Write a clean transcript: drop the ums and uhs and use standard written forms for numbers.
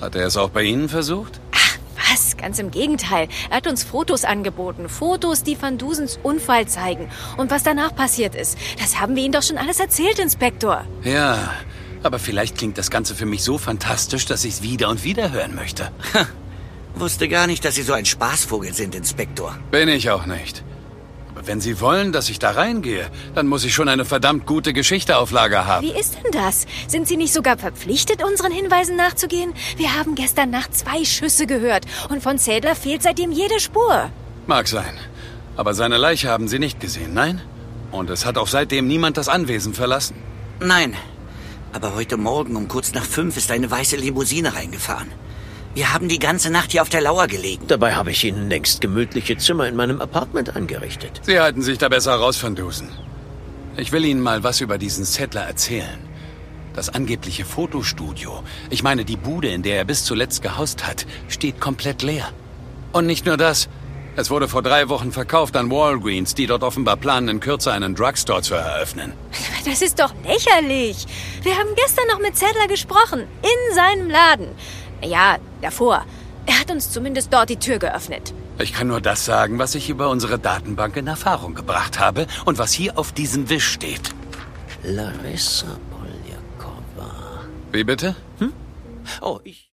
Hat er es auch bei Ihnen versucht? Was? Ganz im Gegenteil. Er hat uns Fotos angeboten. Fotos, die Van Dusens Unfall zeigen. Und was danach passiert ist. Das haben wir Ihnen doch schon alles erzählt, Inspektor. Ja, aber vielleicht klingt das Ganze für mich so fantastisch, dass ich es wieder und wieder hören möchte. Wusste gar nicht, dass Sie so ein Spaßvogel sind, Inspektor. Bin ich auch nicht. Aber wenn Sie wollen, dass ich da reingehe, dann muss ich schon eine verdammt gute Geschichte auf Lager haben. Wie ist denn das? Sind Sie nicht sogar verpflichtet, unseren Hinweisen nachzugehen? Wir haben gestern Nacht 2 Schüsse gehört. Und von Sadler fehlt seitdem jede Spur. Mag sein. Aber seine Leiche haben Sie nicht gesehen, nein? Und es hat auch seitdem niemand das Anwesen verlassen. Nein. Aber heute Morgen um kurz nach 5 ist eine weiße Limousine reingefahren. Wir haben die ganze Nacht hier auf der Lauer gelegen. Dabei habe ich Ihnen längst gemütliche Zimmer in meinem Apartment eingerichtet. Sie halten sich da besser raus, Van Dusen. Ich will Ihnen mal was über diesen Sadler erzählen. Das angebliche Fotostudio, ich meine die Bude, in der er bis zuletzt gehaust hat, steht komplett leer. Und nicht nur das, es wurde vor 3 Wochen verkauft an Walgreens, die dort offenbar planen, in Kürze einen Drugstore zu eröffnen. Das ist doch lächerlich. Wir haben gestern noch mit Sadler gesprochen. In seinem Laden. Ja, davor. Er hat uns zumindest dort die Tür geöffnet. Ich kann nur das sagen, was ich über unsere Datenbank in Erfahrung gebracht habe und was hier auf diesem Wisch steht. Larissa Poljakova. Wie bitte? Oh, ich...